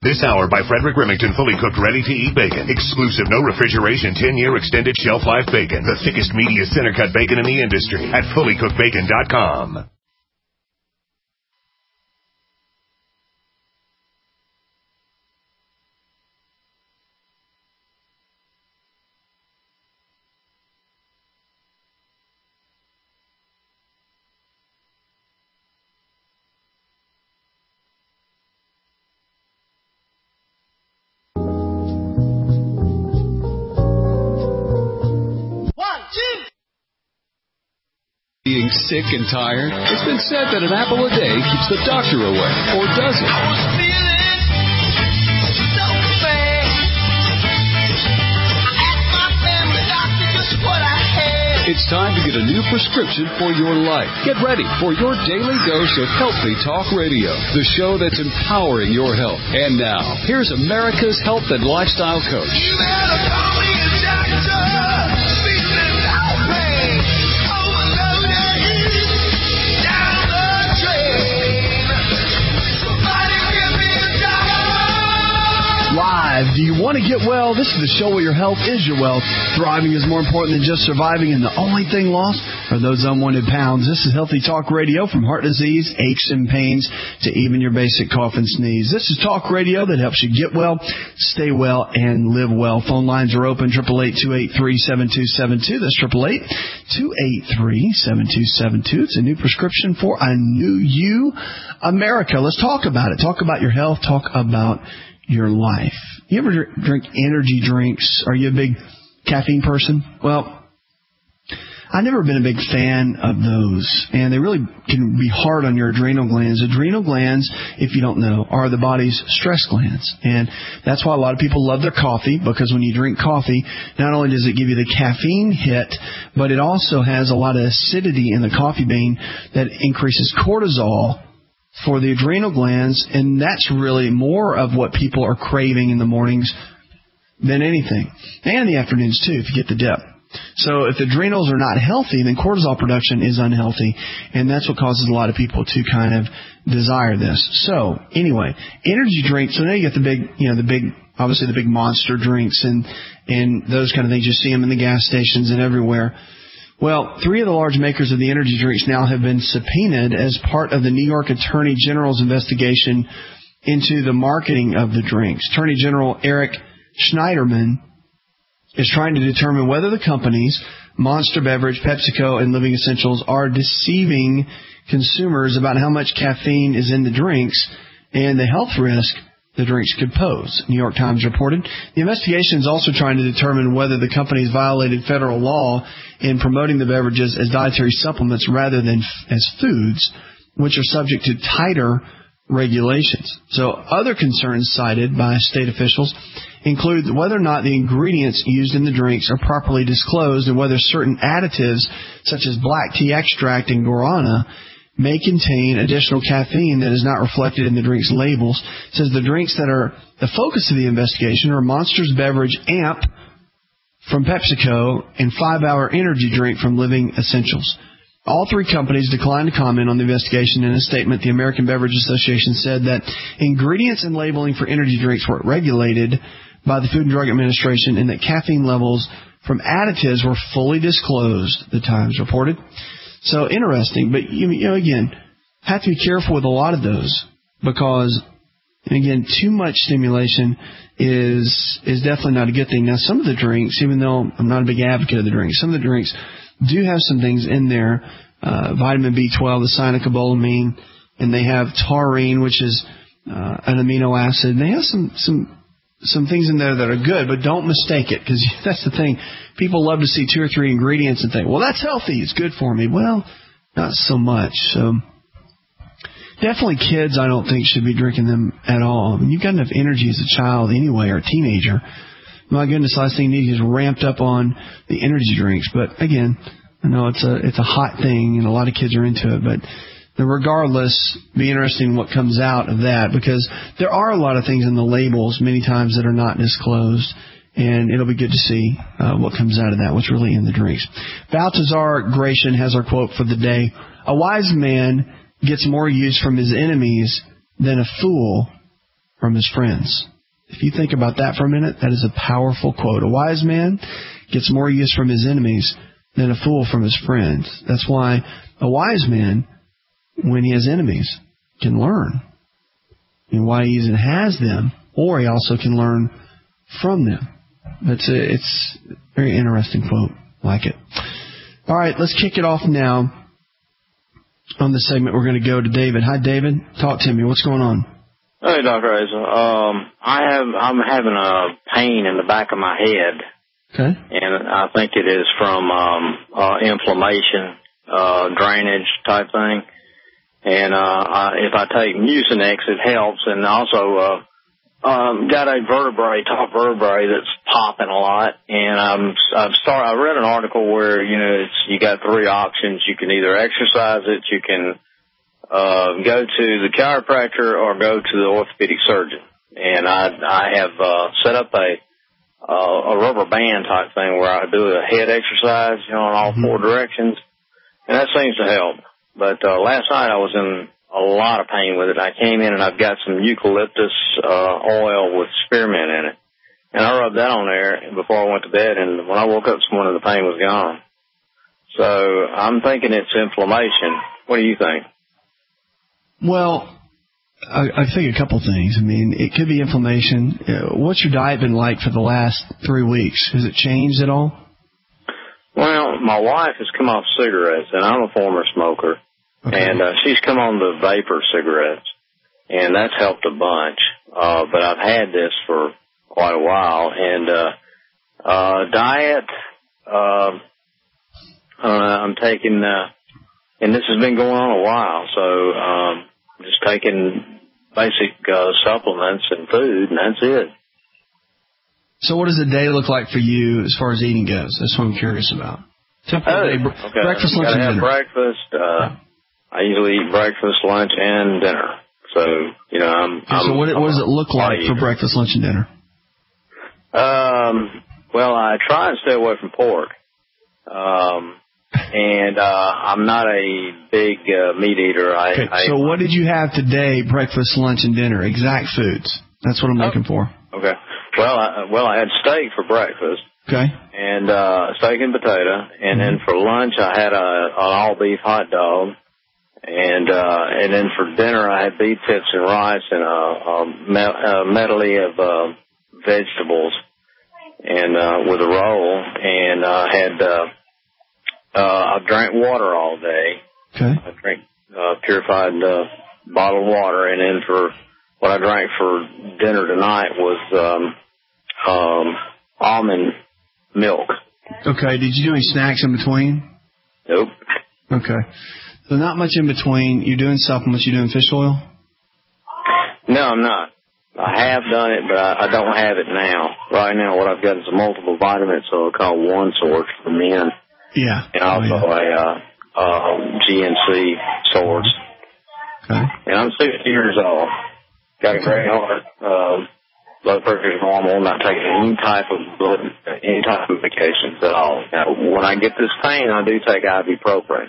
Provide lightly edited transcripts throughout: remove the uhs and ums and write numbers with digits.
This hour by Frederick Remington, fully cooked, ready-to-eat bacon. Exclusive, no refrigeration, 10-year extended shelf life bacon. The thickest, meatiest center-cut bacon in the industry at fullycookedbacon.com. Being sick and tired? It's been said that an apple a day keeps the doctor away, or does it? I was feeling so bad. I asked my family doctor just what I had. It's time to get a new prescription for your life. Get ready for your daily dose of Healthy Talk Radio, the show that's empowering your health. And now, here's America's health and lifestyle coach. You better call me a doctor. Live. Do you want to get well? This is the show where your health is your wealth. Thriving is more important than just surviving, and the only thing lost are those unwanted pounds. This is Healthy Talk Radio, from heart disease, aches and pains, to even your basic cough and sneeze. This is Talk Radio that helps you get well, stay well, and live well. Phone lines are open, 888-283-7272. That's 888-283-7272. It's a new prescription for a new you, America. Let's talk about it. Talk about your health. Talk about your life. You ever drink energy drinks? Are you a big caffeine person? Well, I've never been a big fan of those, and they really can be hard on your adrenal glands. Adrenal glands, if you don't know, are the body's stress glands, and that's why a lot of people love their coffee, because when you drink coffee, not only does it give you the caffeine hit, but it also has a lot of acidity in the coffee bean that increases cortisol for the adrenal glands, and that's really more of what people are craving in the mornings than anything. And in the afternoons, too, if you get the dip. So if the adrenals are not healthy, then cortisol production is unhealthy, and that's what causes a lot of people to kind of desire this. So, anyway, energy drinks, so now you get obviously the big Monster drinks and those kind of things. You see them in the gas stations and everywhere. Well, 3 of the large makers of the energy drinks now have been subpoenaed as part of the New York Attorney General's investigation into the marketing of the drinks. Attorney General Eric Schneiderman is trying to determine whether the companies, Monster Beverage, PepsiCo, and Living Essentials, are deceiving consumers about how much caffeine is in the drinks and the health risk the drinks could pose, New York Times reported. The investigation is also trying to determine whether the companies violated federal law in promoting the beverages as dietary supplements rather than as foods, which are subject to tighter regulations. So other concerns cited by state officials include whether or not the ingredients used in the drinks are properly disclosed and whether certain additives, such as black tea extract and guarana, may contain additional caffeine that is not reflected in the drink's labels. It says the drinks that are the focus of the investigation are Monster's Beverage Amp from PepsiCo and 5-Hour Energy Drink from Living Essentials. All 3 companies declined to comment on the investigation. In a statement, the American Beverage Association said that ingredients and labeling for energy drinks were regulated by the Food and Drug Administration and that caffeine levels from additives were fully disclosed, the Times reported. So interesting, but again, have to be careful with a lot of those because, again, too much stimulation is definitely not a good thing. Now, some of the drinks, even though I'm not a big advocate of the drinks, some of the drinks do have some things in there, vitamin B12, the cyanocobalamin, and they have taurine, which is an amino acid. And they have some things in there that are good, but don't mistake it, because that's the thing. People love to see 2 or 3 ingredients and think, well, that's healthy, it's good for me. Well, not so much. So definitely kids, I don't think, should be drinking them at all. I mean, you've got enough energy as a child anyway, or a teenager. My goodness, last thing you need is ramped up on the energy drinks. But again, I know it's a hot thing, and a lot of kids are into it, but regardless, be interesting what comes out of that, because there are a lot of things in the labels many times that are not disclosed, and it'll be good to see what comes out of that, what's really in the drinks. Baltazar Gratian has our quote for the day. A wise man gets more use from his enemies than a fool from his friends. If you think about that for a minute, that is a powerful quote. A wise man gets more use from his enemies than a fool from his friends. That's why a wise man, when he has enemies, can learn. And why he either has them, or he also can learn from them. It's a very interesting quote. I like it. All right, let's kick it off now. On this segment, we're going to go to David. Hi, David. Talk to me. What's going on? Hey, Dr. Asa. I'm having a pain in the back of my head. Okay. And I think it is from inflammation, drainage type thing. And if I take Mucinex, it helps. And also got a top vertebrae that's popping a lot. And I read an article where, you got 3 options. You can either exercise it, you can go to the chiropractor, or go to the orthopedic surgeon. And I have set up a rubber band type thing where I do a head exercise, in all 4 directions. And that seems to help. But last night I was in a lot of pain with it. I came in and I've got some eucalyptus oil with spearmint in it. And I rubbed that on there before I went to bed, and when I woke up this morning, the pain was gone. So I'm thinking it's inflammation. What do you think? Well, I think a couple things. I mean, it could be inflammation. What's your diet been like for the last 3 weeks? Has it changed at all? Well, my wife has come off cigarettes, and I'm a former smoker. Okay. And she's come on the vapor cigarettes, and that's helped a bunch. But I've had this for quite a while. And diet, I'm taking, and this has been going on a while, so just taking basic supplements and food, and that's it. So what does a day look like for you as far as eating goes? That's what I'm curious about. Typical day, okay. Breakfast, lunch, and dinner. Breakfast. I usually eat breakfast, lunch, and dinner. So, So what does it look like for breakfast, lunch, and dinner? Well, I try and stay away from pork. And I'm not a big meat eater. So what did you have today, breakfast, lunch, and dinner? Exact foods. That's what I'm looking for. Okay. Well, I had steak for breakfast. Okay. And steak and potato. And then for lunch, I had an all-beef hot dog. And then for dinner, I had beef tips and rice and a medley of vegetables, and with a roll. And I drank water all day. Okay. I drank purified bottled water, and then for what I drank for dinner tonight was almond milk. Okay. Did you do any snacks in between? Nope. Okay. So not much in between. You're doing supplements. You're doing fish oil? No, I'm not. I have done it, but I don't have it now. Right now, what I've got is a multiple vitamin, so it's called One Source for men. Yeah. And also a GNC Source. Okay. And I'm 60 years old. Got a great heart. Blood pressure is normal. I'm not taking any type of medications at all. Now, when I get this pain, I do take ibuprofen.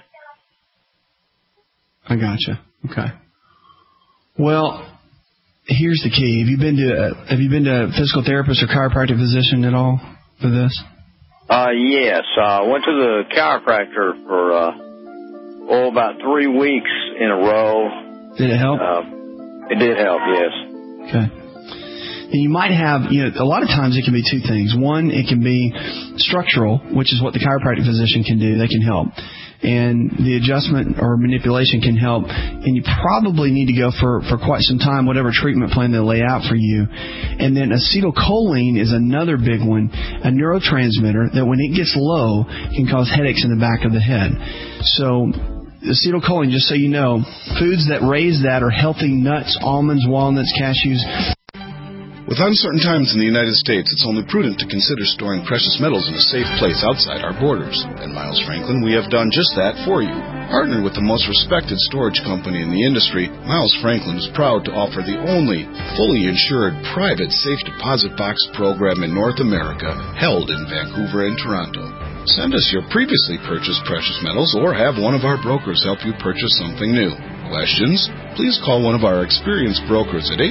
I gotcha. Okay. Well, here's the key. Have you been to a physical therapist or chiropractic physician at all for this? Yes. I went to the chiropractor for about 3 weeks in a row. Did it help? It did help. Yes. Okay. And you might have, a lot of times it can be 2 things. One, it can be structural, which is what the chiropractic physician can do. They can help. And the adjustment or manipulation can help. And you probably need to go for quite some time, whatever treatment plan they lay out for you. And then acetylcholine is another big one, a neurotransmitter that when it gets low can cause headaches in the back of the head. So acetylcholine, just so you know, foods that raise that are healthy nuts, almonds, walnuts, cashews. With uncertain times in the United States, it's only prudent to consider storing precious metals in a safe place outside our borders. At Miles Franklin, we have done just that for you. Partnered with the most respected storage company in the industry, Miles Franklin is proud to offer the only fully insured private safe deposit box program in North America, held in Vancouver and Toronto. Send us your previously purchased precious metals or have one of our brokers help you purchase something new. Questions? Please call one of our experienced brokers at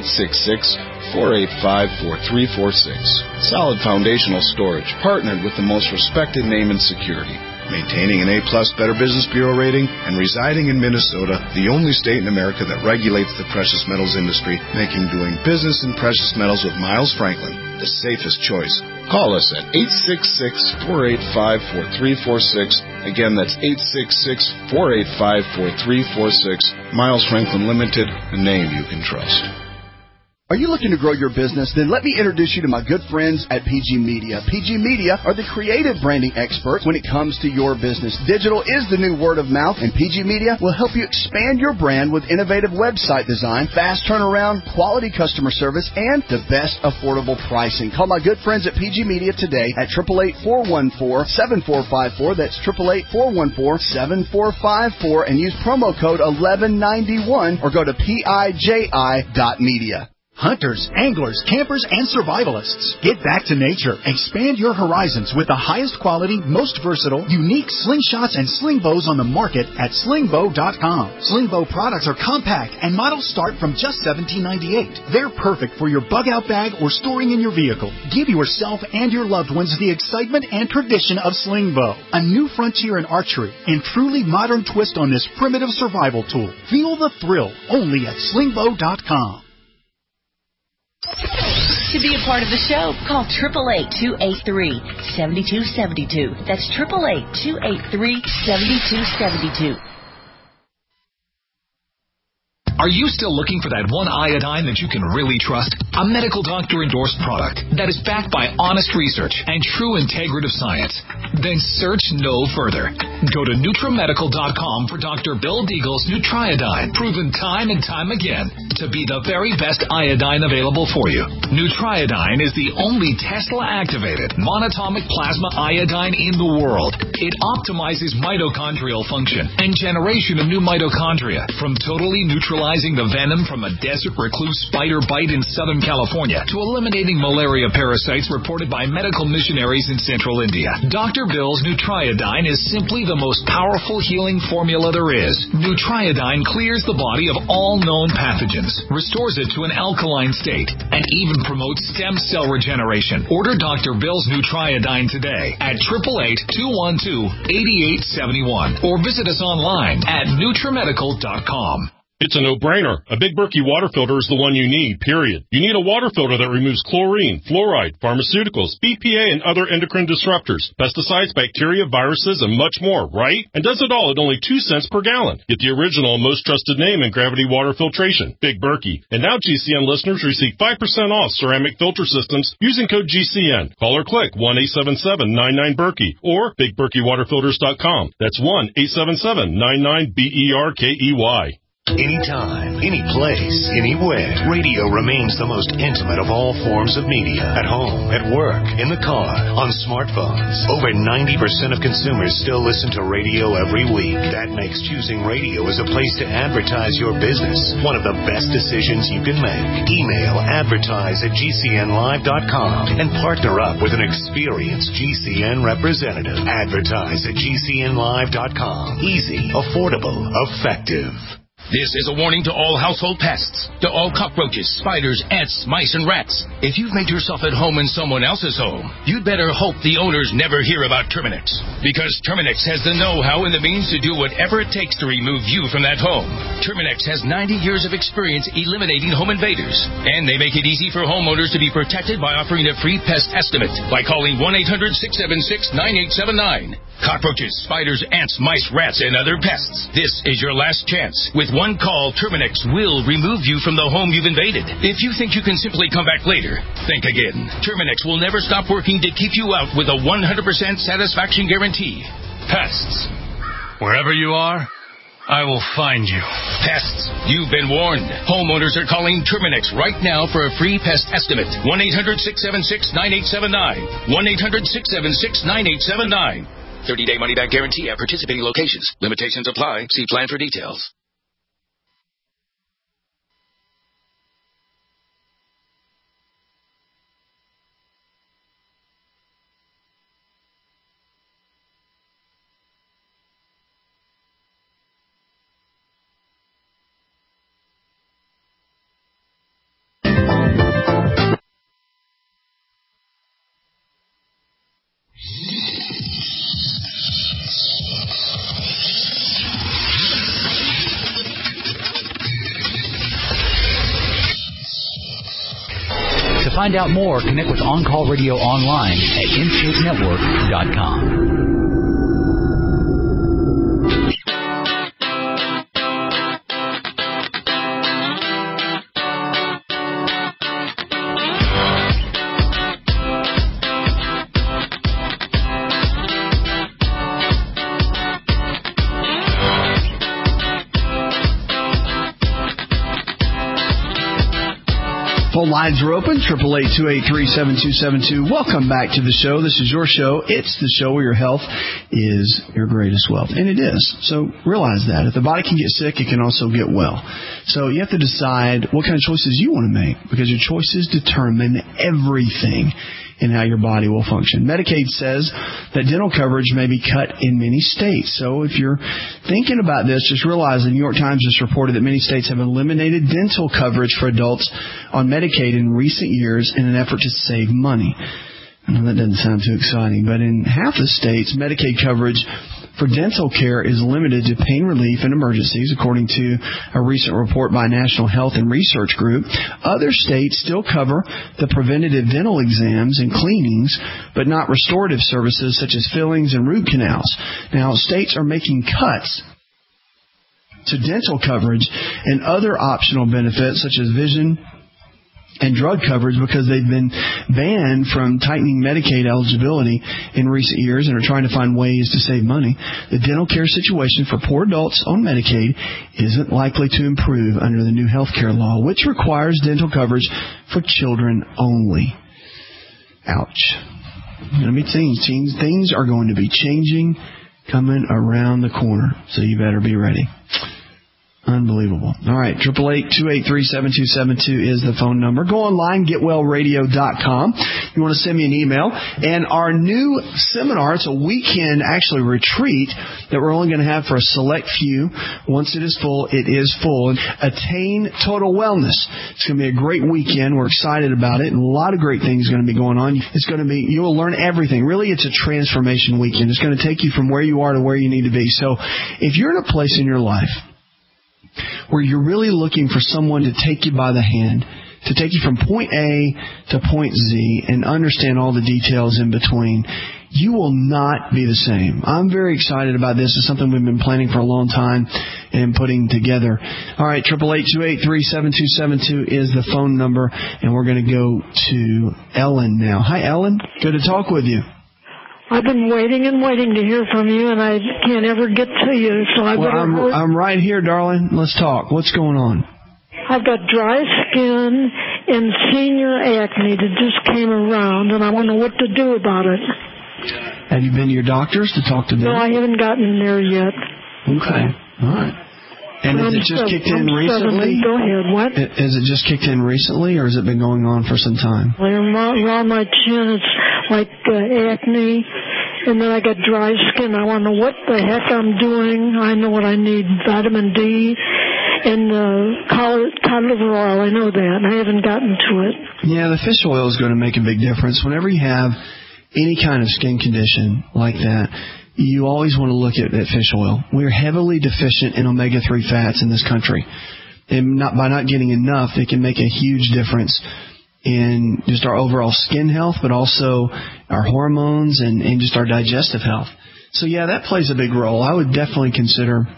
866-485-4346. Solid Foundational Storage, partnered with the most respected name in security. Maintaining an A-plus Better Business Bureau rating and residing in Minnesota, the only state in America that regulates the precious metals industry, making doing business in precious metals with Miles Franklin the safest choice. Call us at 866-485-4346. Again, that's 866-485-4346. Miles Franklin Limited, a name you can trust. Are you looking to grow your business? Then let me introduce you to my good friends at PG Media. PG Media are the creative branding experts when it comes to your business. Digital is the new word of mouth, and PG Media will help you expand your brand with innovative website design, fast turnaround, quality customer service, and the best affordable pricing. Call my good friends at PG Media today at 888-414-7454. That's 888-414-7454, and use promo code 1191 or go to PIJI.media. Hunters, anglers, campers, and survivalists. Get back to nature. Expand your horizons with the highest quality, most versatile, unique slingshots and sling bows on the market at slingbow.com. Sling bow products are compact and models start from just $17.98. They're perfect for your bug out bag or storing in your vehicle. Give yourself and your loved ones the excitement and tradition of sling bow. A new frontier in archery and truly modern twist on this primitive survival tool. Feel the thrill only at slingbow.com. To be a part of the show, call 888-283-7272. That's 888-283-7272. Are you still looking for that one iodine that you can really trust? A medical doctor-endorsed product that is backed by honest research and true integrative science? Then search no further. Go to NutriMedical.com for Dr. Bill Deagle's Nutriodine, proven time and time again to be the very best iodine available for you. Nutriodine is the only Tesla-activated monatomic plasma iodine in the world. It optimizes mitochondrial function and generation of new mitochondria from totally neutralizing the venom from a desert recluse spider bite in Southern California to eliminating malaria parasites reported by medical missionaries in central India. Dr. Bill's Nutriodine is simply the most powerful healing formula there is. Nutriodine clears the body of all known pathogens, restores it to an alkaline state, and even promotes stem cell regeneration. Order Dr. Bill's Nutriodine today at 888-212-8871 or visit us online at NutriMedical.com. It's a no-brainer. A Big Berkey water filter is the one you need, period. You need a water filter that removes chlorine, fluoride, pharmaceuticals, BPA, and other endocrine disruptors, pesticides, bacteria, viruses, and much more, right? And does it all at only 2 cents per gallon. Get the original and most trusted name in gravity water filtration, Big Berkey. And now GCN listeners receive 5% off ceramic filter systems using code GCN. Call or click 1-877-99-BERKEY or BigBerkeyWaterFilters.com. That's 1-877-99-BERKEY. Anytime, any place, anywhere. Radio remains the most intimate of all forms of media. At home, at work, in the car, on smartphones. Over 90% of consumers still listen to radio every week. That makes choosing radio as a place to advertise your business one of the best decisions you can make. Email advertise@gcnlive.com and partner up with an experienced GCN representative. Advertise at gcnlive.com. Easy, affordable, effective. This is a warning to all household pests, to all cockroaches, spiders, ants, mice, and rats. If you've made yourself at home in someone else's home, you'd better hope the owners never hear about Terminix. Because Terminix has the know-how and the means to do whatever it takes to remove you from that home. Terminix has 90 years of experience eliminating home invaders. And they make it easy for homeowners to be protected by offering a free pest estimate by calling 1-800-676-9879. Cockroaches, spiders, ants, mice, rats, and other pests. This is your last chance. With one call, Terminix will remove you from the home you've invaded. If you think you can simply come back later, think again. Terminix will never stop working to keep you out with a 100% satisfaction guarantee. Pests. Wherever you are, I will find you. Pests, you've been warned. Homeowners are calling Terminix right now for a free pest estimate. 1-800-676-9879. 1-800-676-9879. 30-day money-back guarantee at participating locations. Limitations apply. See plan for details. find out more, connect with On Call Radio online at InShapeNetwork.com. Phone lines are open, 888-283-7272. Welcome back to the show. This is your show. It's the show where your health is your greatest wealth. And it is. So realize that. If the body can get sick, it can also get well. So you have to decide what kind of choices you want to make, because your choices determine everything in how your body will function. Medicaid says that dental coverage may be cut in many states. So if you're thinking about this, just realize the New York Times just reported that many states have eliminated dental coverage for adults on Medicaid in recent years in an effort to save money. I know that doesn't sound too exciting, but in half the states, Medicaid coverage for dental care is limited to pain relief and emergencies, according to a recent report by National Health and Research Group. Other states still cover the preventative dental exams and cleanings, but not restorative services such as fillings and root canals. Now, states are making cuts to dental coverage and other optional benefits such as vision and drug coverage because they've been banned from tightening Medicaid eligibility in recent years and are trying to find ways to save money. The dental care situation for poor adults on Medicaid isn't likely to improve under the new health care law, which requires dental coverage for children only. Ouch. Let me tell you, things are going to be changing, coming around the corner, so you better be ready. Unbelievable. All right, 888-283-7272 is the phone number. Go online, getwellradio.com. You want to send me an email. And our new seminar, it's a weekend, actually, retreat that we're only going to have for a select few. Once it is full, it is full. Attain Total Wellness. It's going to be a great weekend. We're excited about it, and a lot of great things are going to be going on. It's going to be, you will learn everything. Really, it's a transformation weekend. It's going to take you from where you are to where you need to be. So if you're in a place in your life where you're really looking for someone to take you by the hand, to take you from point A to point Z and understand all the details in between, you will not be the same. I'm very excited about this. It's something we've been planning for a long time and putting together. All right, 888-283-7272 is the phone number, and we're going to go to Ellen now. Hi, Ellen. Good to talk with you. I've been waiting and waiting to hear from you, and I can't ever get to you. So I'm right here, darling. Let's talk. What's going on? I've got dry skin and senior acne that just came around, and I wonder what to do about it. Have you been to your doctors to talk to them? No, I haven't gotten there yet. Okay. All right. And has it just kicked in recently? Go ahead. What? Has it just kicked in recently, or has it been going on for some time? Around my chin, it's like acne, and then I got dry skin. I want to know what the heck I'm doing. I know what I need: vitamin D and cod liver oil. I know that, and I haven't gotten to it. Yeah, the fish oil is going to make a big difference. Whenever you have any kind of skin condition like that, you always want to look at fish oil. We're heavily deficient in omega-3 fats in this country. And by not getting enough, it can make a huge difference in just our overall skin health, but also our hormones and just our digestive health. So, yeah, that plays a big role. I would definitely consider,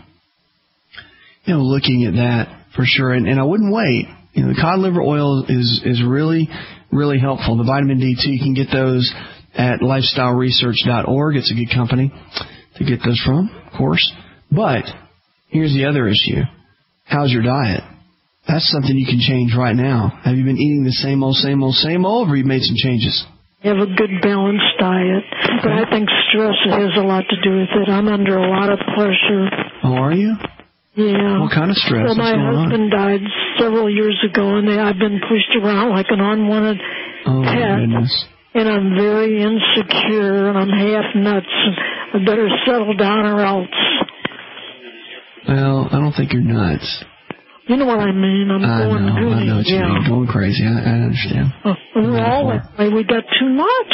looking at that for sure. And I wouldn't wait. The cod liver oil is really, really helpful. The vitamin D, too, you can get those at lifestyleresearch.org. It's a good company to get those from, of course. But here's the other issue. How's your diet? That's something you can change right now. Have you been eating the same old, or have you made some changes? I have a good balanced diet, but I think stress has a lot to do with it. I'm under a lot of pressure. Oh, are you? Yeah. What kind of stress? Well, my husband died several years ago, and I've been pushed around like an unwanted pet. Oh, my goodness. And I'm very insecure, and I'm half nuts. I better settle down or else. Well, I don't think you're nuts. You know what I mean. I know what you mean. Going crazy. I understand. We're all that way. We got too much.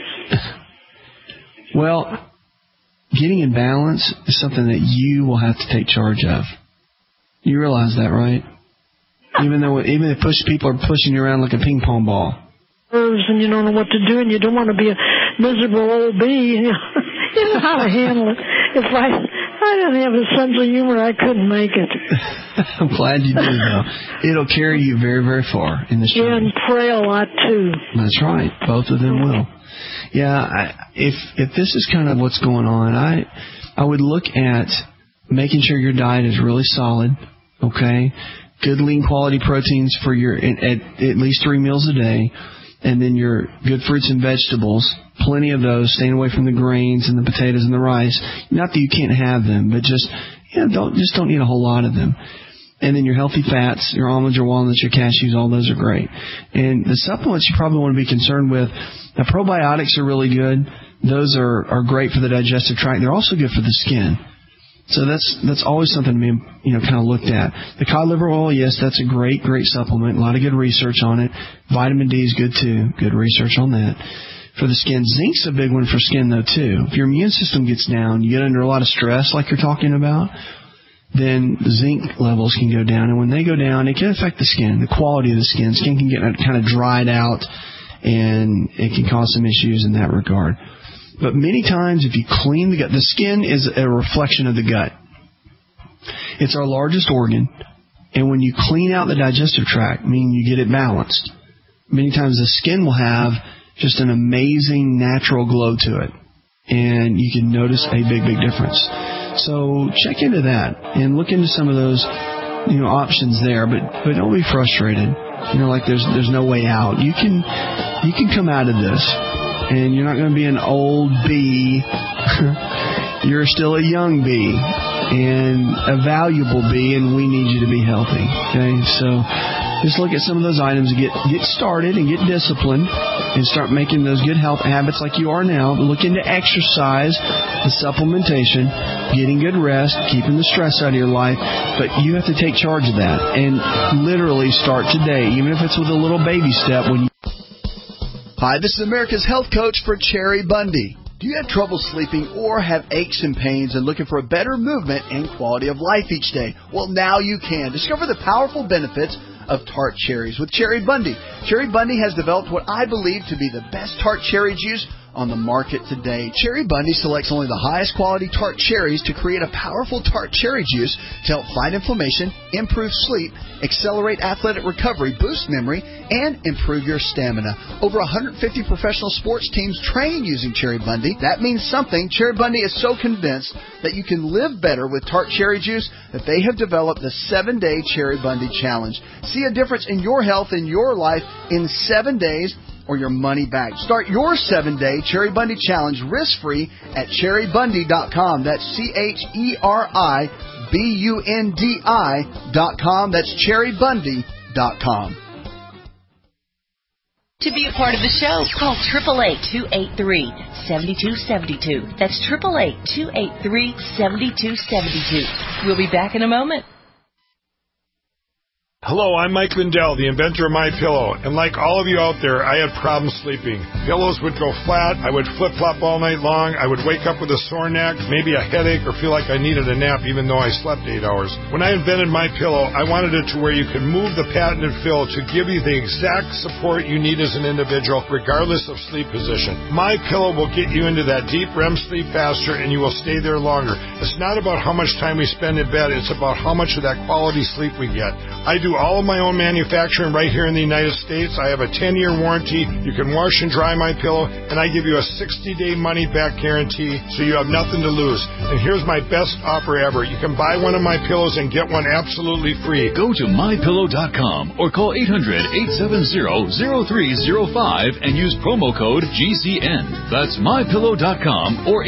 Well, getting in balance is something that you will have to take charge of. You realize that, right? Even if people are pushing you around like a ping pong ball. nerves and you don't know what to do and you don't want to be a miserable old bee. You know how to handle it. If I didn't have a sense of humor, I couldn't make it. I'm glad you do, though. It'll carry you very, very far in this journey. Yeah, and pray a lot, too. That's right. Both of them will. Yeah, if this is kind of what's going on, I would look at making sure your diet is really solid, okay? Good lean quality proteins for your at least 3 meals a day, and then your good fruits and vegetables, plenty of those, staying away from the grains and the potatoes and the rice. Not that you can't have them, but just don't eat a whole lot of them. And then your healthy fats, your almonds, your walnuts, your cashews, all those are great. And the supplements you probably want to be concerned with, the probiotics are really good. Those are great for the digestive tract. They're also good for the skin. So that's always something to be, kind of looked at. The cod liver oil, yes, that's a great supplement. A lot of good research on it. Vitamin D is good too. Good research on that. For the skin, zinc's a big one for skin though too. If your immune system gets down, you get under a lot of stress like you're talking about, then the zinc levels can go down. And when they go down, it can affect the skin, the quality of the skin. Skin can get kind of dried out, and it can cause some issues in that regard. But many times, if you clean the gut, the skin is a reflection of the gut. It's our largest organ, and when you clean out the digestive tract, meaning you get it balanced, many times the skin will have just an amazing natural glow to it, and you can notice a big difference. So check into that and look into some of those, options there. But don't be frustrated. Like there's no way out. You can come out of this. And you're not going to be an old bee. You're still a young bee and a valuable bee, and we need you to be healthy. Okay, so just look at some of those items and get started and get disciplined and start making those good health habits like you are now. Look into exercise, the supplementation, getting good rest, keeping the stress out of your life. But you have to take charge of that and literally start today, even if it's with a little baby step. Hi, this is America's Health Coach for Cherry Bundy. Do you have trouble sleeping or have aches and pains and looking for a better movement and quality of life each day? Well, now you can. Discover the powerful benefits of tart cherries with Cherry Bundy. Cherry Bundy has developed what I believe to be the best tart cherry juice on the market today. Cherry Bundy selects only the highest quality tart cherries to create a powerful tart cherry juice to help fight inflammation, improve sleep, accelerate athletic recovery, boost memory, and improve your stamina. Over 150 professional sports teams train using Cherry Bundy. That means something. Cherry Bundy is so convinced that you can live better with tart cherry juice that they have developed the 7-Day Cherry Bundy Challenge. See a difference in your health and your life in 7 days, or your money back. Start your 7-Day Cherry Bundy Challenge risk-free at cherrybundy.com. That's CHERIBUNDI.com. That's cherrybundy.com. To be a part of the show, call 888-283-7272. That's 888-283-7272. We'll be back in a moment. Hello, I'm Mike Lindell, the inventor of MyPillow, and like all of you out there, I had problems sleeping. Pillows would go flat, I would flip-flop all night long, I would wake up with a sore neck, maybe a headache, or feel like I needed a nap even though I slept 8 hours. When I invented MyPillow, I wanted it to where you could move the patented fill to give you the exact support you need as an individual, regardless of sleep position. MyPillow will get you into that deep REM sleep faster, and you will stay there longer. It's not about how much time we spend in bed, it's about how much of that quality sleep we get. I do all of my own manufacturing right here in the United States. I have a 10-year warranty. You can wash and dry MyPillow, and I give you a 60-day money-back guarantee, so you have nothing to lose. And here's my best offer ever. You can buy one of my pillows and get one absolutely free. Go to MyPillow.com or call 800-870-0305 and use promo code GCN. That's MyPillow.com or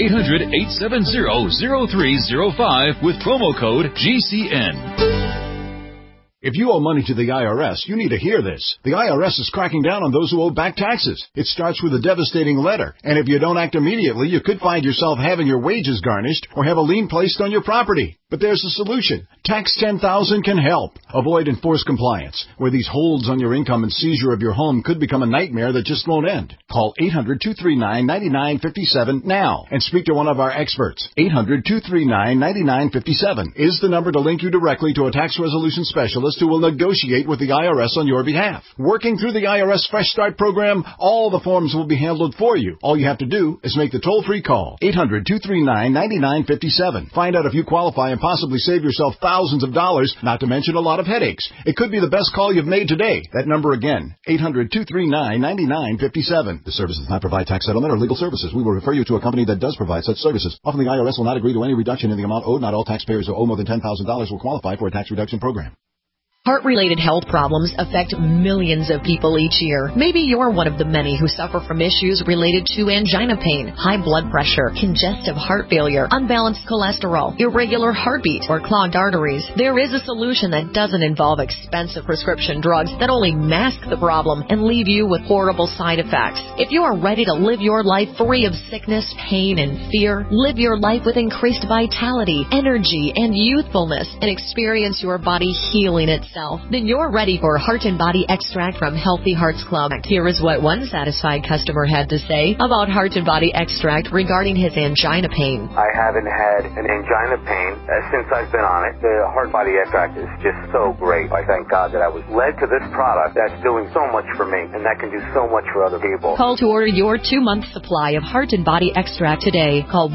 800-870-0305 with promo code GCN. If you owe money to the IRS, you need to hear this. The IRS is cracking down on those who owe back taxes. It starts with a devastating letter, and if you don't act immediately, you could find yourself having your wages garnished or have a lien placed on your property. But there's a solution. Tax 10,000 can help. Avoid enforced compliance, where these holds on your income and seizure of your home could become a nightmare that just won't end. Call 800-239-9957 now and speak to one of our experts. 800-239-9957 is the number to link you directly to a tax resolution specialist who will negotiate with the IRS on your behalf. Working through the IRS Fresh Start program, all the forms will be handled for you. All you have to do is make the toll-free call. 800-239-9957. Find out if you qualify and possibly save yourself thousands of dollars, not to mention a lot of headaches. It could be the best call you've made today. That number again, 800-239-9957. The service does not provide tax settlement or legal services. We will refer you to a company that does provide such services. Often the IRS will not agree to any reduction in the amount owed. Not all taxpayers who owe more than $10,000 will qualify for a tax reduction program. Heart-related health problems affect millions of people each year. Maybe you're one of the many who suffer from issues related to angina pain, high blood pressure, congestive heart failure, unbalanced cholesterol, irregular heartbeat, or clogged arteries. There is a solution that doesn't involve expensive prescription drugs that only mask the problem and leave you with horrible side effects. If you are ready to live your life free of sickness, pain, and fear, live your life with increased vitality, energy, and youthfulness, and experience your body healing itself, then you're ready for Heart and Body Extract from Healthy Hearts Club. Here is what one satisfied customer had to say about Heart and Body Extract regarding his angina pain. I haven't had an angina pain since I've been on it. The Heart Body Extract is just so great. I thank God that I was led to this product that's doing so much for me, and that can do so much for other people. Call to order your 2-month supply of Heart and Body Extract today. Call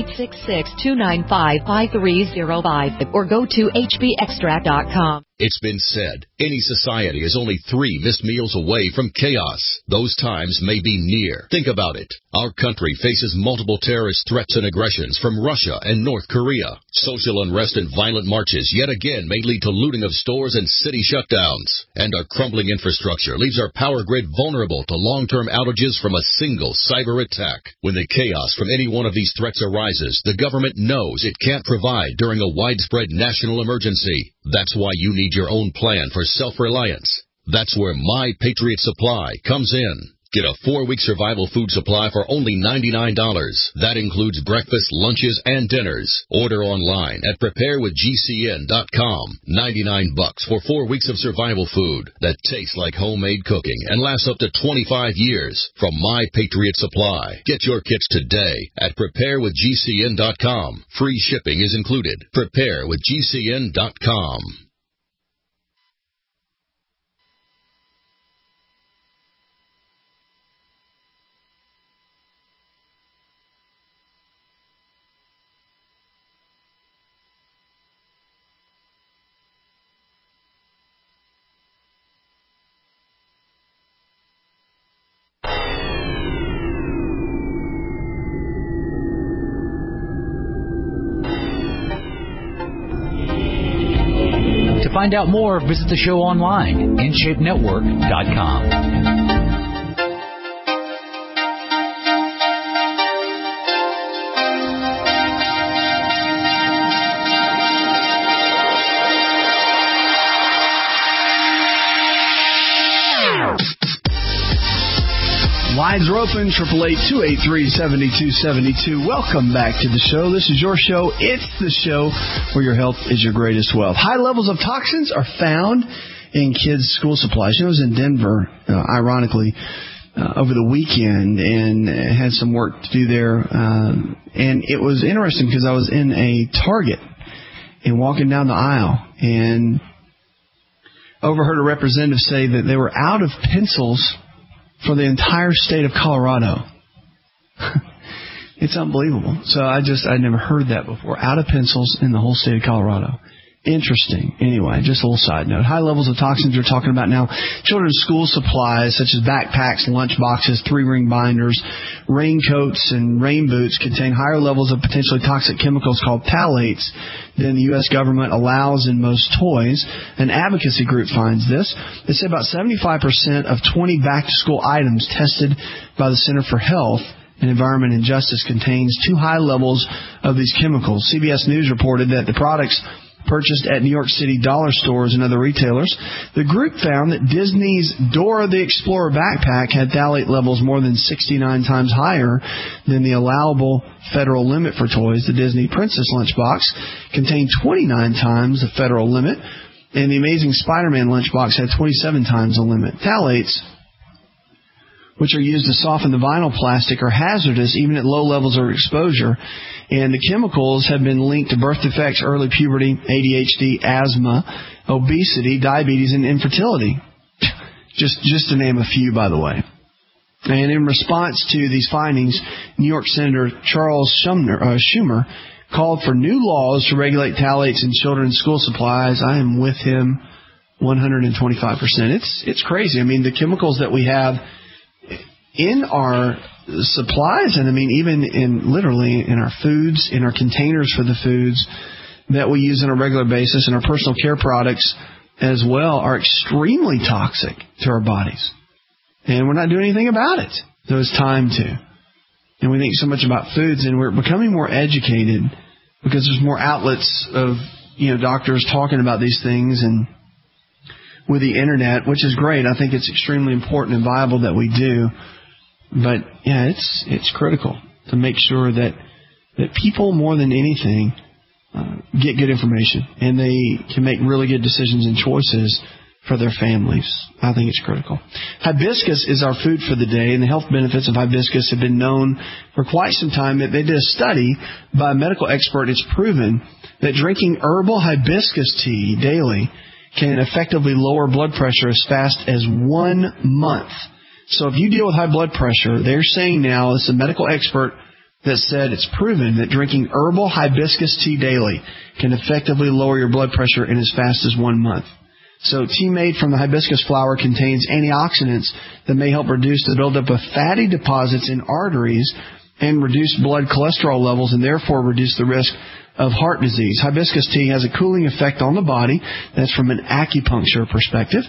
1-866-295-5305 or go to hbextract.com. It's been said, any society is only 3 missed meals away from chaos. Those times may be near. Think about it. Our country faces multiple terrorist threats and aggressions from Russia and North Korea. Social unrest and violent marches yet again may lead to looting of stores and city shutdowns. And our crumbling infrastructure leaves our power grid vulnerable to long-term outages from a single cyber attack. When the chaos from any one of these threats arises, the government knows it can't provide during a widespread national emergency. That's why you need your own plan for self-reliance. That's where My Patriot Supply comes in. Get a 4-week survival food supply for only $99. That includes breakfast, lunches, and dinners. Order online at preparewithgcn.com. $99 for 4 weeks of survival food that tastes like homemade cooking and lasts up to 25 years from My Patriot Supply. Get your kits today at preparewithgcn.com. Free shipping is included. Preparewithgcn.com. To find out more, visit the show online, InShapeNetwork.com. Lines are open, 888-283-7272. Welcome back to the show. This is your show. It's the show where your health is your greatest wealth. High levels of toxins are found in kids' school supplies. I was in Denver, ironically, over the weekend and had some work to do there. And it was interesting because I was in a Target and walking down the aisle and overheard a representative say that they were out of pencils for the entire state of Colorado. It's unbelievable. So I'd never heard that before. Out of pencils in the whole state of Colorado. Interesting. Anyway, just a little side note. High levels of toxins we're talking about now. Children's school supplies such as backpacks, lunch boxes, 3-ring binders, raincoats, and rain boots contain higher levels of potentially toxic chemicals called phthalates than the U.S. government allows in most toys. An advocacy group finds this. They say about 75% of 20 back-to-school items tested by the Center for Health and Environment and Justice contains too high levels of these chemicals. CBS News reported that the products purchased at New York City dollar stores and other retailers. The group found that Disney's Dora the Explorer backpack had phthalate levels more than 69 times higher than the allowable federal limit for toys. The Disney Princess lunchbox contained 29 times the federal limit, and the Amazing Spider-Man lunchbox had 27 times the limit. Phthalates which are used to soften the vinyl plastic, are hazardous even at low levels of exposure. And the chemicals have been linked to birth defects, early puberty, ADHD, asthma, obesity, diabetes, and infertility. Just to name a few, by the way. And in response to these findings, New York Senator Charles Schumer called for new laws to regulate phthalates in children's school supplies. I am with him 125%. It's crazy. I mean, the chemicals that we have in our supplies, and I mean, even literally in our foods, in our containers for the foods that we use on a regular basis, and our personal care products as well, are extremely toxic to our bodies. And we're not doing anything about it. There was time to. And we think so much about foods, and we're becoming more educated because there's more outlets of, doctors talking about these things, and with the internet, which is great. I think it's extremely important and viable that we do. But yeah, it's critical to make sure that people, more than anything, get good information, and they can make really good decisions and choices for their families. I think it's critical. Hibiscus is our food for the day, and the health benefits of hibiscus have been known for quite some time. They did a study by a medical expert. It's proven that drinking herbal hibiscus tea daily can effectively lower blood pressure as fast as 1 month. So if you deal with high blood pressure, they're saying now, it's a medical expert that said it's proven that drinking herbal hibiscus tea daily can effectively lower your blood pressure in as fast as 1 month. So tea made from the hibiscus flower contains antioxidants that may help reduce the buildup of fatty deposits in arteries and reduce blood cholesterol levels, and therefore reduce the risk of heart disease. Hibiscus tea has a cooling effect on the body. That's from an acupuncture perspective,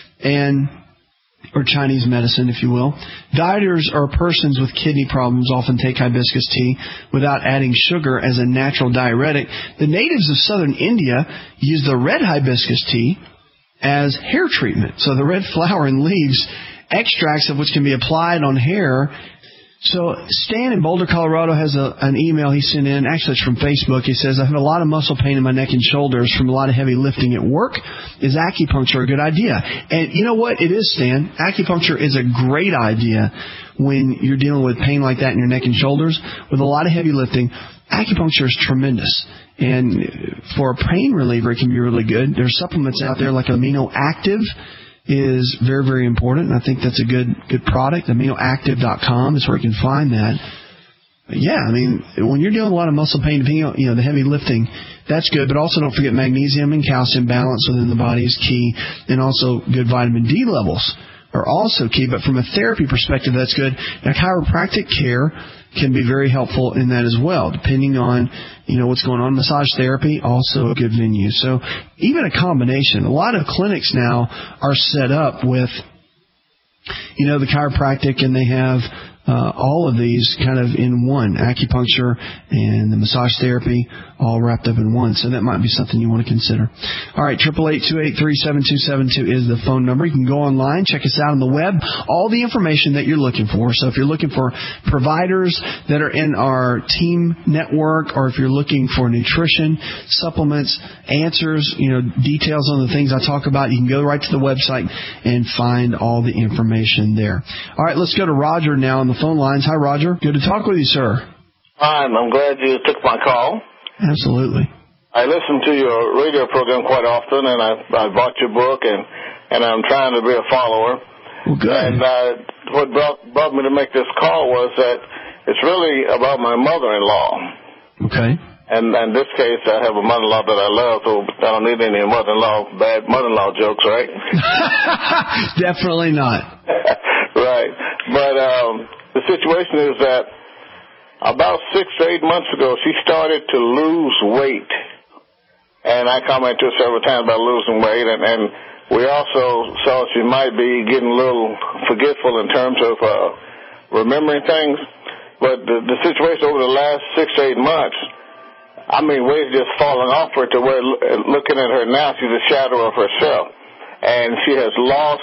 or Chinese medicine, if you will. Dieters or persons with kidney problems often take hibiscus tea without adding sugar as a natural diuretic. The natives of southern India use the red hibiscus tea as hair treatment. So the red flower and leaves, extracts of which can be applied on hair. So Stan in Boulder, Colorado has an email he sent in. Actually, it's from Facebook. He says, I have a lot of muscle pain in my neck and shoulders from a lot of heavy lifting at work. Is acupuncture a good idea? And you know what? It is, Stan. Acupuncture is a great idea when you're dealing with pain like that in your neck and shoulders. With a lot of heavy lifting, acupuncture is tremendous. And for a pain reliever, it can be really good. There's supplements out there like Amino Active is very, very important. And I think that's a good product. AminoActive.com is where you can find that. But yeah, I mean, when you're dealing with a lot of muscle pain, the heavy lifting, that's good. But also don't forget magnesium and calcium balance within the body is key. And also good vitamin D levels are also key. But from a therapy perspective, that's good. Now, chiropractic care can be very helpful in that as well, depending on, what's going on. Massage therapy, also a good venue. So even a combination. A lot of clinics now are set up with, the chiropractic, and they have all of these kind of in one, acupuncture and the massage therapy all wrapped up in one. So that might be something you want to consider. All right, 888-283-7272 is the phone number. You can go online, check us out on the web, all the information that you're looking for. So if you're looking for providers that are in our team network, or if you're looking for nutrition, supplements, answers, details on the things I talk about, you can go right to the website and find all the information there. All right, let's go to Roger now on the phone lines. Hi, Roger. Good to talk with you, sir. Hi, I'm glad you took my call. Absolutely. I listen to your radio program quite often, and I bought your book, and I'm trying to be a follower. Well, good. And what brought me to make this call was that it's really about my mother-in-law. Okay. And in this case, I have a mother-in-law that I love, so I don't need any bad mother-in-law jokes, right? Definitely not. Right. But the situation is that about 6 to 8 months ago, she started to lose weight. And I commented to her several times about losing weight. And we also saw she might be getting a little forgetful in terms of remembering things. But the situation over the last 6 to 8 months, weight just falling off her to where, looking at her now, she's a shadow of herself. And she has lost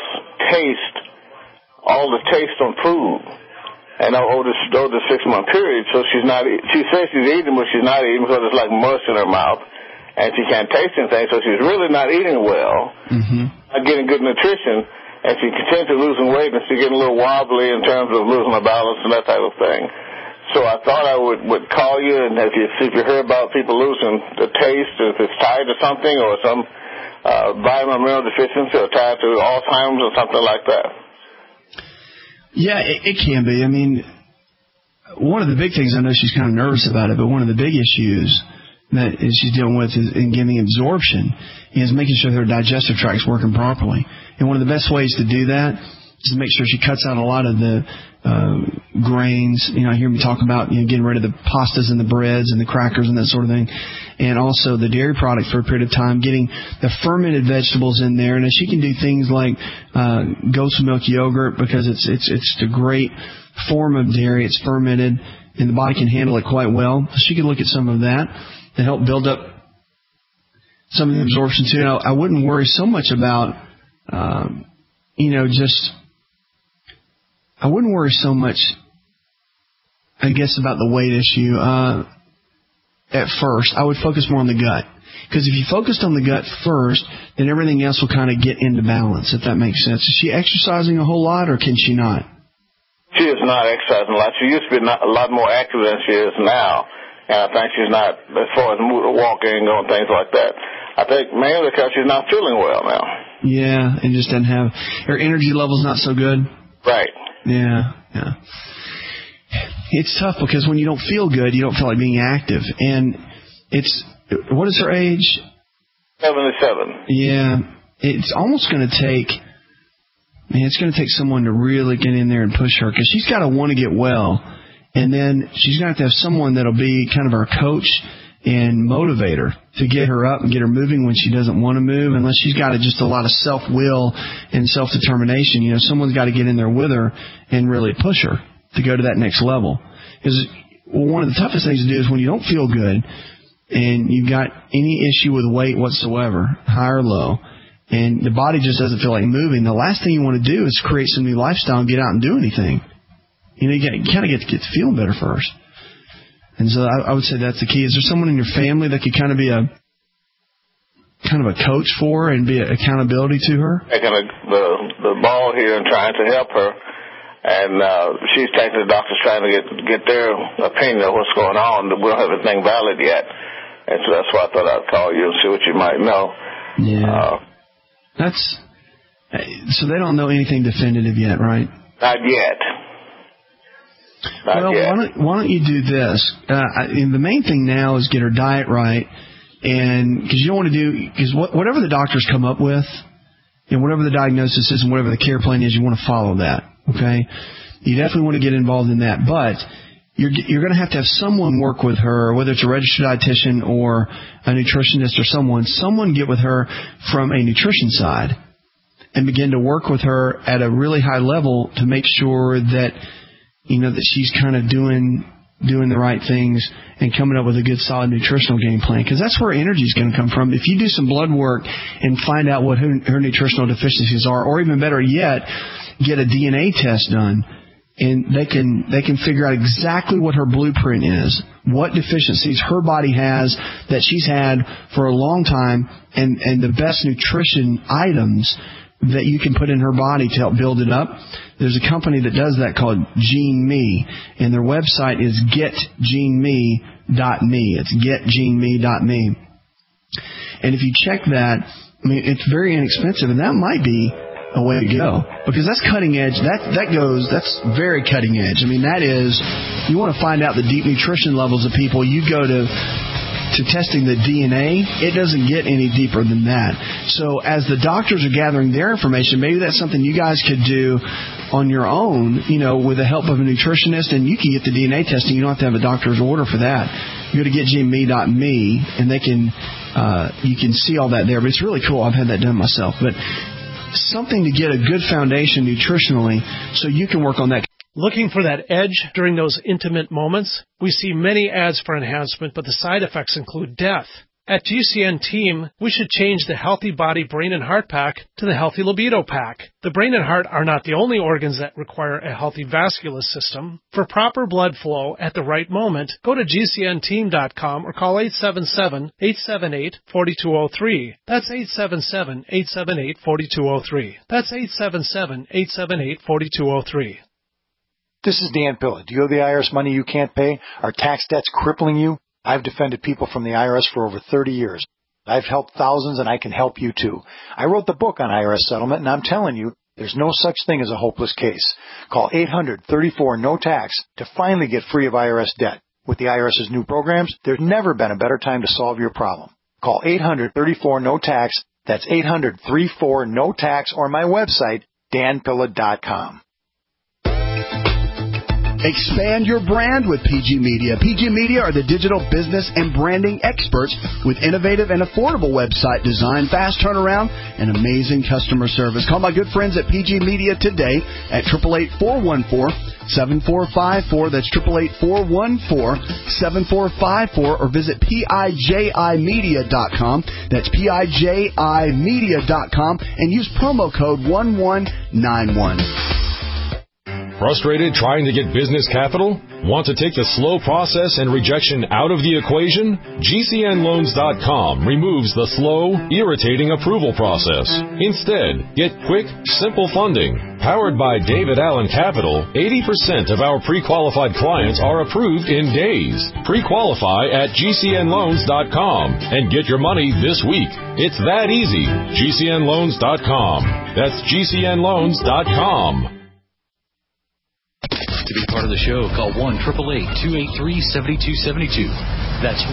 all the taste on food. And over the 6 month period, so she says she's eating, but she's not eating because it's like mush in her mouth, and she can't taste anything, so she's really not eating well, not getting good nutrition. and she continued losing weight, and she's getting a little wobbly in terms of losing her balance and that type of thing. So I thought I would call you and see if you heard about people losing the taste, if it's tied to something or some vitamin mineral deficiency or tied to Alzheimer's or something like that. Yeah, it can be. I mean, one of the big things, I know she's kind of nervous about it, but one of the big issues that she's dealing with is in getting absorption is making sure her digestive tract's working properly. And one of the best ways to do that is to make sure she cuts out a lot of the grains. You know, I hear me talk about, you know, getting rid of the pastas and the breads and the crackers and that sort of thing. And also the dairy product for a period of time, getting the fermented vegetables in there. And she can do things like goat's milk yogurt because it's a great form of dairy. It's fermented and the body can handle it quite well. She could look at some of that to help build up some of the absorption too. Now, I wouldn't worry so much about, I wouldn't worry so much, I guess, about the weight issue at first. I would focus more on the gut. Because if you focused on the gut first, then everything else will kind of get into balance, if that makes sense. Is she exercising a whole lot, or can she not? She is not exercising a lot. She used to be a lot more active than she is now. And I think she's not, as far as walking and going, things like that. I think mainly because she's not feeling well now. Yeah, and just doesn't have, her energy level's not so good. Right. Yeah. It's tough because when you don't feel good, you don't feel like being active. And what is her age? 77. Yeah. It's almost going to take, it's going to take someone to really get in there and push her, because she's got to want to get well. And then she's going to have someone that'll be kind of our coach and motivator to get her up and get her moving when she doesn't want to move, unless she's got just a lot of self-will and self-determination. You know, someone's got to get in there with her and really push her to go to that next level. Because one of the toughest things to do is when you don't feel good and you've got any issue with weight whatsoever, high or low, and the body just doesn't feel like moving, the last thing you want to do is create some new lifestyle and get out and do anything. You know, you kind of get feeling better first. And so I would say that's the key. Is there someone in your family that could kind of be a coach for her and be an accountability to her? Taking the ball here and trying to help her. And she's taking the doctors trying to get their opinion of what's going on. We don't have anything valid yet. And so that's why I thought I'd call you and see what you might know. Yeah. So they don't know anything definitive yet, right? Not yet. Why don't you do this? The main thing now is get her diet right, and because you don't want to do, because whatever the doctors come up with, and whatever the diagnosis is, and whatever the care plan is, you want to follow that. Okay, you definitely want to get involved in that, but you're going to have someone work with her, whether it's a registered dietitian or a nutritionist or someone get with her from a nutrition side and begin to work with her at a really high level to make sure that, you know, that she's kind of doing the right things and coming up with a good, solid nutritional game plan. Because that's where energy is going to come from. If you do some blood work and find out what her nutritional deficiencies are, or even better yet, get a DNA test done, and they can figure out exactly what her blueprint is, what deficiencies her body has that she's had for a long time, and the best nutrition items that you can put in her body to help build it up. There's a company that does that called GeneMe, and their website is getgeneme.me. It's getgeneme.me. And if you check that, I mean, it's very inexpensive, and that might be a way to go, because that's cutting edge. That's very cutting edge. I mean, that is, you want to find out the deep nutrition levels of people. You go to testing the DNA, it doesn't get any deeper than that. So as the doctors are gathering their information, maybe that's something you guys could do on your own, you know, with the help of a nutritionist, and you can get the DNA testing. You don't have to have a doctor's order for that. You go to getgeneme.me, and they can, you can see all that there. But it's really cool. I've had that done myself. But something to get a good foundation nutritionally so you can work on that. Looking for that edge during those intimate moments? We see many ads for enhancement, but the side effects include death. At GCN Team, we should change the Healthy Body, Brain, and Heart Pack to the Healthy Libido Pack. The brain and heart are not the only organs that require a healthy vascular system. For proper blood flow at the right moment, go to GCNteam.com or call 877-878-4203. That's 877-878-4203. That's 877-878-4203. This is Dan Pilla. Do you owe the IRS money you can't pay? Are tax debts crippling you? I've defended people from the IRS for over 30 years. I've helped thousands, and I can help you too. I wrote the book on IRS settlement, and I'm telling you, there's no such thing as a hopeless case. Call 800-34-NO-TAX to finally get free of IRS debt. With the IRS's new programs, there's never been a better time to solve your problem. Call 800-34-NO-TAX. That's 800-34-NO-TAX, or my website, danpilla.com. Expand your brand with PG Media. PG Media are the digital business and branding experts with innovative and affordable website design, fast turnaround, and amazing customer service. Call my good friends at PG Media today at 888-414-7454. That's 888-414-7454, or visit PIJImedia.com. That's PIJImedia.com, and use promo code 1191. Frustrated trying to get business capital? Want to take the slow process and rejection out of the equation? GCNloans.com removes the slow, irritating approval process. Instead, get quick, simple funding. Powered by David Allen Capital, 80% of our pre-qualified clients are approved in days. Pre-qualify at GCNloans.com and get your money this week. It's that easy. GCNloans.com. That's GCNloans.com. To be part of the show, call 1-888-283-7272. That's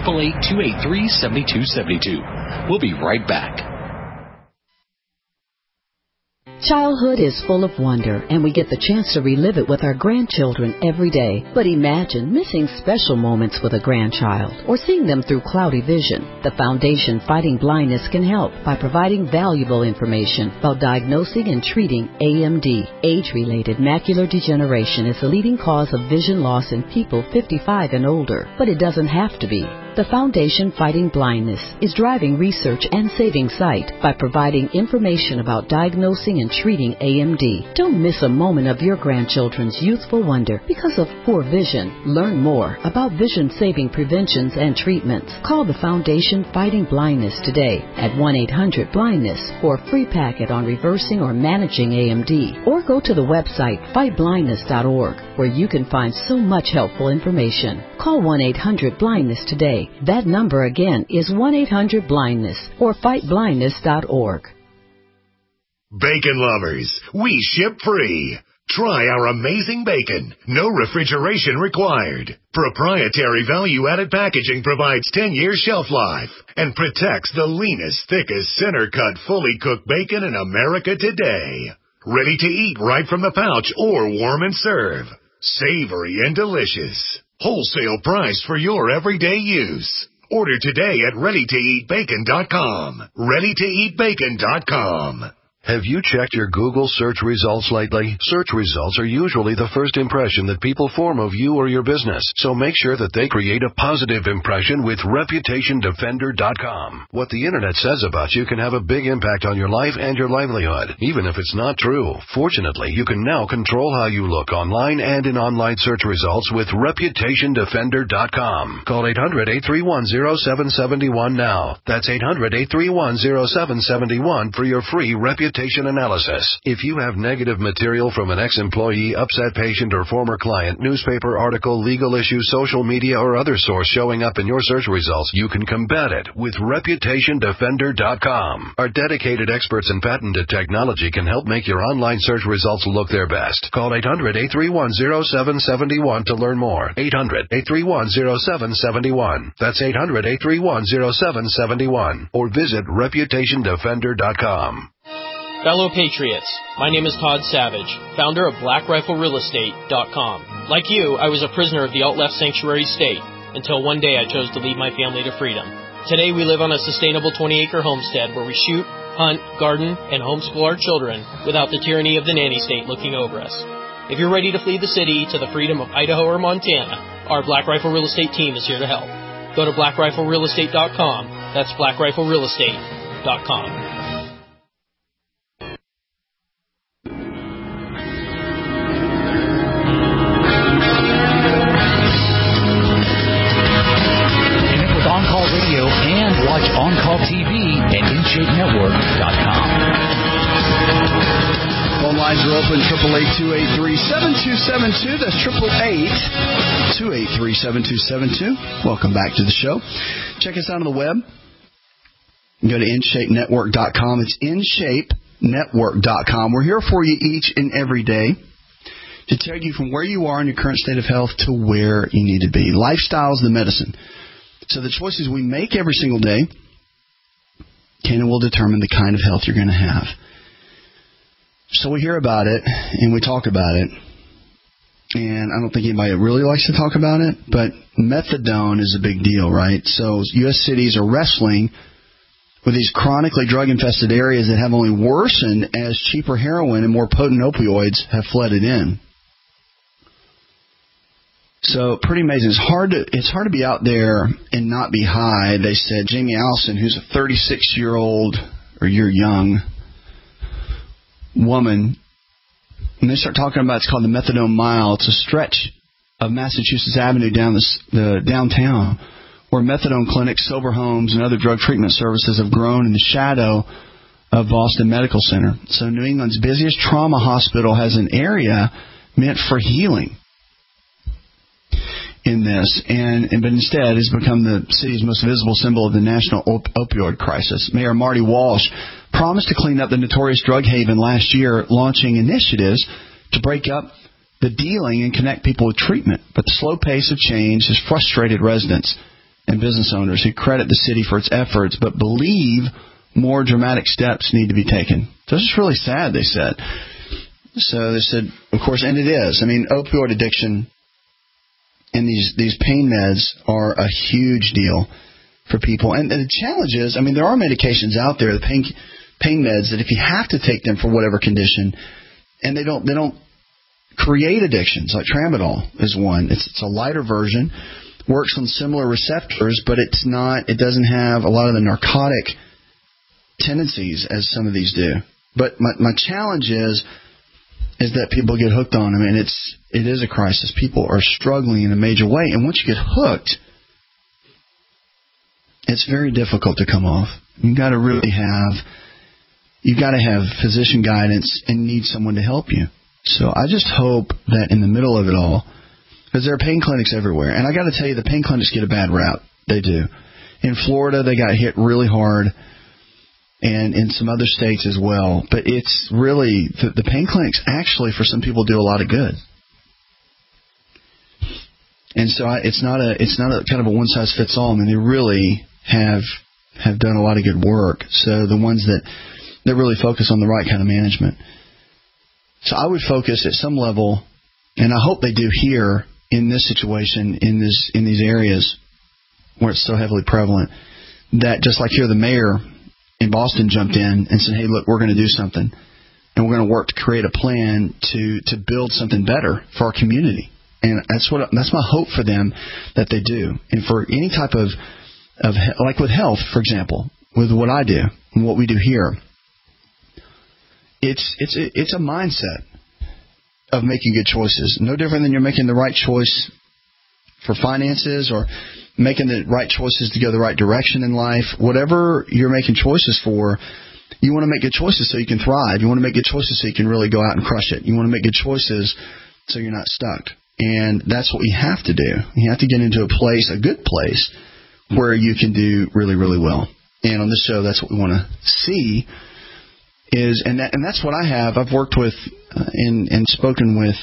1-888-283-7272. We'll be right back. Childhood is full of wonder, and we get the chance to relive it with our grandchildren every day. But imagine missing special moments with a grandchild or seeing them through cloudy vision. The Foundation Fighting Blindness can help by providing valuable information about diagnosing and treating AMD. Age-related macular degeneration is the leading cause of vision loss in people 55 and older, but it doesn't have to be. The Foundation Fighting Blindness is driving research and saving sight by providing information about diagnosing and treating AMD. Don't miss a moment of your grandchildren's youthful wonder because of poor vision. Learn more about vision-saving preventions and treatments. Call the Foundation Fighting Blindness today at 1-800-BLINDNESS for a free packet on reversing or managing AMD. Or go to the website fightblindness.org, where you can find so much helpful information. Call 1-800-BLINDNESS today. That number again is 1-800-BLINDNESS or fightblindness.org. Bacon lovers, we ship free. Try our amazing bacon. No refrigeration required. Proprietary value-added packaging provides 10-year shelf life and protects the leanest, thickest, center-cut, fully cooked bacon in America today. Ready to eat right from the pouch or warm and serve. Savory and delicious. Wholesale price for your everyday use. Order today at ReadyToEatBacon.com. ReadyToEatBacon.com. Have you checked your Google search results lately? Search results are usually the first impression that people form of you or your business, so make sure that they create a positive impression with ReputationDefender.com. What the Internet says about you can have a big impact on your life and your livelihood, even if it's not true. Fortunately, you can now control how you look online and in online search results with ReputationDefender.com. Call 800-831-0771 now. That's 800-831-0771 for your free reputation analysis. If you have negative material from an ex-employee, upset patient, or former client, newspaper article, legal issue, social media, or other source showing up in your search results, you can combat it with ReputationDefender.com. Our dedicated experts in patented technology can help make your online search results look their best. Call 800-831-0771 to learn more. 800-831-0771. That's 800-831-0771. Or visit ReputationDefender.com. Fellow Patriots, my name is Todd Savage, founder of BlackRifleRealEstate.com. Like you, I was a prisoner of the alt-left sanctuary state until one day I chose to lead my family to freedom. Today we live on a sustainable 20-acre homestead where we shoot, hunt, garden, and homeschool our children without the tyranny of the nanny state looking over us. If you're ready to flee the city to the freedom of Idaho or Montana, our Black Rifle Real Estate team is here to help. Go to blackriflerealestate.com. That's blackriflerealestate.com. On-Call Radio and watch On-Call TV at InShapeNetwork.com. Phone lines are open, 888-283-7272. That's 888-283-7272. Welcome back to the show. Check us out on the web. Go to InShapeNetwork.com. It's InShapeNetwork.com. We're here for you each and every day to take you from where you are in your current state of health to where you need to be. Lifestyle is the medicine. So the choices we make every single day can and will determine the kind of health you're going to have. So we hear about it and we talk about it. And I don't think anybody really likes to talk about it, but methadone is a big deal, right? So U.S. cities are wrestling with these chronically drug-infested areas that have only worsened as cheaper heroin and more potent opioids have flooded in. So pretty amazing. It's hard to be out there and not be high. They said Jamie Allison, who's a 36-year-old or you're young woman, when they start talking about, it's called the Methadone Mile. It's a stretch of Massachusetts Avenue down the downtown, where methadone clinics, sober homes, and other drug treatment services have grown in the shadow of Boston Medical Center. So New England's busiest trauma hospital has an area meant for healing in this, but instead has become the city's most visible symbol of the national opioid crisis. Mayor Marty Walsh promised to clean up the notorious drug haven last year, launching initiatives to break up the dealing and connect people with treatment. But the slow pace of change has frustrated residents and business owners who credit the city for its efforts, but believe more dramatic steps need to be taken. So this is really sad, they said. So they said, of course, and it is. I mean, opioid addiction and these pain meds are a huge deal for people. And the challenge is, I mean, there are medications out there, the pain meds, that if you have to take them for whatever condition, and they don't create addictions, like Tramadol is one. It's a lighter version, works on similar receptors, but it doesn't have a lot of the narcotic tendencies as some of these do. But my challenge is that people get hooked on them, and it is a crisis. People are struggling in a major way, and once you get hooked, it's very difficult to come off. You've got to have physician guidance and need someone to help you. So I just hope that in the middle of it all, because there are pain clinics everywhere, and I got to tell you, the pain clinics get a bad rap. They do. In Florida, they got hit really hard, and in some other states as well. But it's really, the pain clinics actually, for some people, do a lot of good. And so it's not a kind of a one-size-fits-all. I mean, they really have done a lot of good work. So the ones that really focus on the right kind of management. So I would focus at some level, and I hope they do here in this situation, in these areas where it's so heavily prevalent, that just like here, the mayor in Boston jumped in and said, hey, look, we're going to do something, and we're going to work to create a plan to build something better for our community. And that's my hope for them, that they do. And for any type of like with health, for example, with what I do and what we do here, it's a mindset of making good choices. No different than you're making the right choice for finances or making the right choices to go the right direction in life. Whatever you're making choices for, you want to make good choices so you can thrive. You want to make good choices so you can really go out and crush it. You want to make good choices so you're not stuck. And that's what we have to do. You have to get into a good place, where you can do really, really well. And on this show, that's what we want to see. And that's what I have. I've worked with and spoken with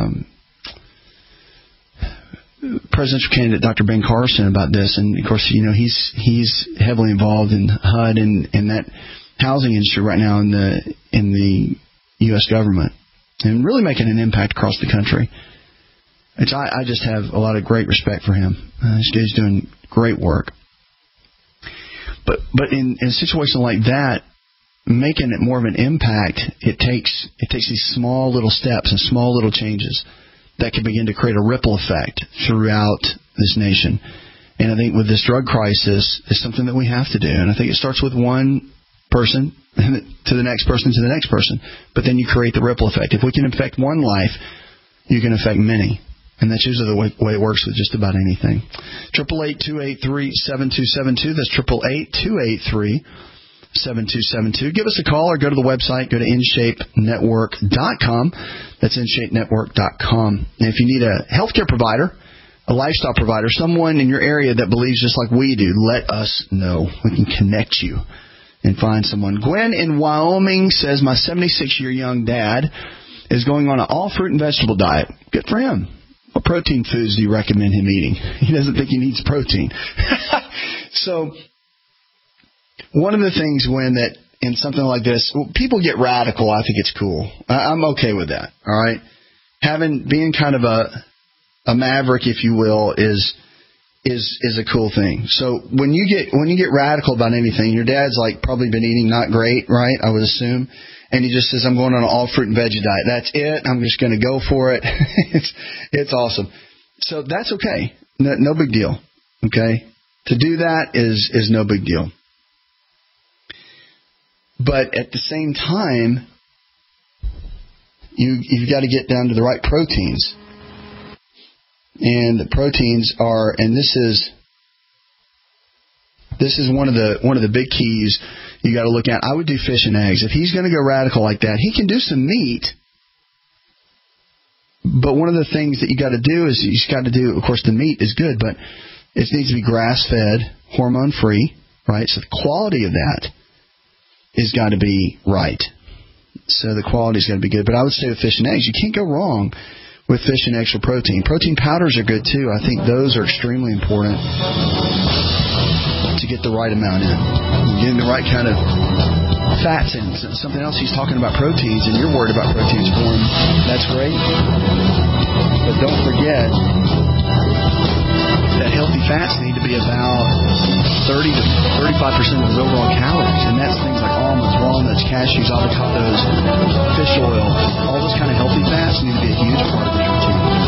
presidential candidate Dr. Ben Carson about this, and of course, he's heavily involved in HUD and that housing industry right now in the U.S. government, and really making an impact across the country. Which I just have a lot of great respect for him. This guy's doing great work. But in a situation like that, making it more of an impact, it takes these small little steps and small little changes that can begin to create a ripple effect throughout this nation. And I think with this drug crisis, it's something that we have to do. And I think it starts with one person to the next person to the next person. But then you create the ripple effect. If we can affect one life, you can affect many. And that's usually the way it works with just about anything. 888-283-7272. That's 888-283-7272. Give us a call or go to the website. Go to InShapeNetwork.com. That's InShapeNetwork.com. And if you need a healthcare provider, a lifestyle provider, someone in your area that believes just like we do, let us know. We can connect you and find someone. Gwen in Wyoming says, my 76-year young dad is going on an all-fruit and vegetable diet. Good for him. What protein foods do you recommend him eating? He doesn't think he needs protein. So one of the things, Gwen, that in something like this, people get radical, I think it's cool. I'm okay with that, all right? Being kind of a maverick, if you will, is a cool thing. So when you get radical about anything, your dad's like probably been eating not great, right? I would assume. And he just says, I'm going on an all fruit and veggie diet. That's it. I'm just going to go for it. It's awesome. So that's okay. No big deal. Okay? To do that is no big deal. But at the same time, you've got to get down to the right proteins. And the proteins are, and this is one of the big keys you got to look at. I would do fish and eggs. If he's going to go radical like that, he can do some meat. But one of the things that you got to do is he's got to do, of course, the meat is good, but it needs to be grass-fed, hormone-free, right? So the quality of that has got to be right. So the quality's got to be good. But I would say with fish and eggs, you can't go wrong with fish and eggs for protein. Protein powders are good, too. I think those are extremely important to get the right amount in. Getting the right kind of fats in. Something else, he's talking about proteins, and you're worried about proteins for him. That's great. But don't forget that healthy fats need to be about 30 to 35% of his overall calories. And that's things like almonds, walnuts, cashews, avocados, fish oil. All those kind of healthy fats need to be a huge part of his routine.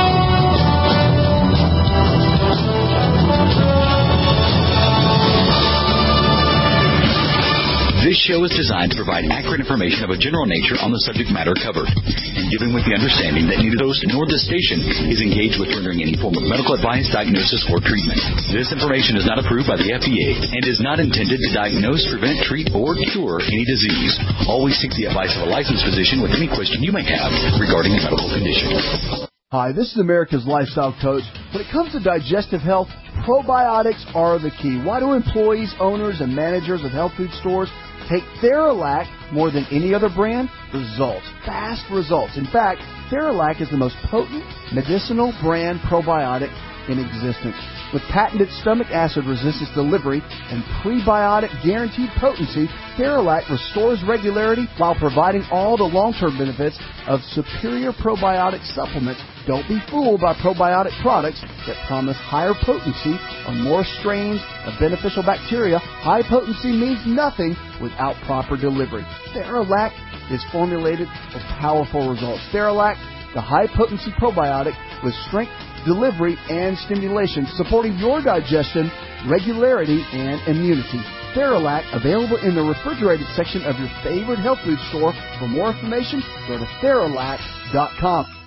This show is designed to provide accurate information of a general nature on the subject matter covered, and given with the understanding that neither host nor this station is engaged with rendering any form of medical advice, diagnosis, or treatment. This information is not approved by the FDA and is not intended to diagnose, prevent, treat, or cure any disease. Always seek the advice of a licensed physician with any question you may have regarding a medical condition. Hi, this is America's Lifestyle Coach. When it comes to digestive health, probiotics are the key. Why do employees, owners, and managers of health food stores take Theralac more than any other brand? Results. Fast results. In fact, Theralac is the most potent medicinal brand probiotic in existence. With patented stomach acid resistance delivery and prebiotic guaranteed potency, Theralac restores regularity while providing all the long-term benefits of superior probiotic supplements. Don't be fooled by probiotic products that promise higher potency or more strains of beneficial bacteria. High potency means nothing without proper delivery. Theralac is formulated for powerful results. Theralac, the high-potency probiotic with strength, delivery, and stimulation, supporting your digestion, regularity, and immunity. Theralac, available in the refrigerated section of your favorite health food store. For more information, go to Theralac.com.